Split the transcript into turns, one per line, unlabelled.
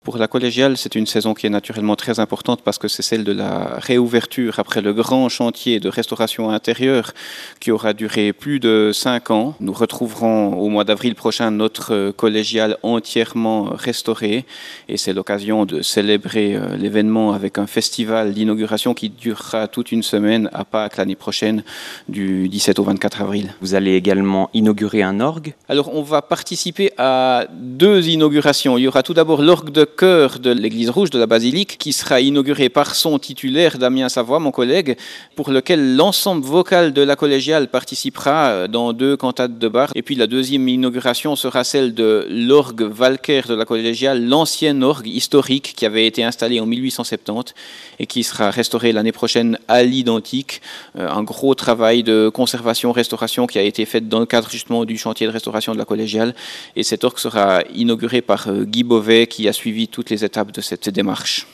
Pour la collégiale, c'est une saison qui est naturellement très importante parce que c'est celle de la réouverture après le grand chantier de restauration intérieure qui aura duré plus de 5 ans. Nous retrouverons au mois d'avril prochain notre collégiale entièrement restaurée et c'est l'occasion de célébrer l'événement avec un festival d'inauguration qui durera toute une semaine à Pâques l'année prochaine du 17 au 24 avril.
Vous allez également inaugurer un orgue?
Alors on va participer à 2 inaugurations. Il y aura tout d'abord l'orgue de chœur de l'église rouge de la basilique qui sera inauguré par son titulaire Damien Savoie, mon collègue, pour lequel l'ensemble vocal de la collégiale participera dans 2 cantates de Bach. Et puis la deuxième inauguration sera celle de l'orgue Walker de la collégiale, l'ancienne orgue historique qui avait été installée en 1870 et qui sera restaurée l'année prochaine à l'identique. Un gros travail de conservation-restauration qui a été fait dans le cadre justement du chantier de restauration de la collégiale. Et cet orgue sera inauguré par Guy Beauvais qui a suivi toutes les étapes de cette démarche.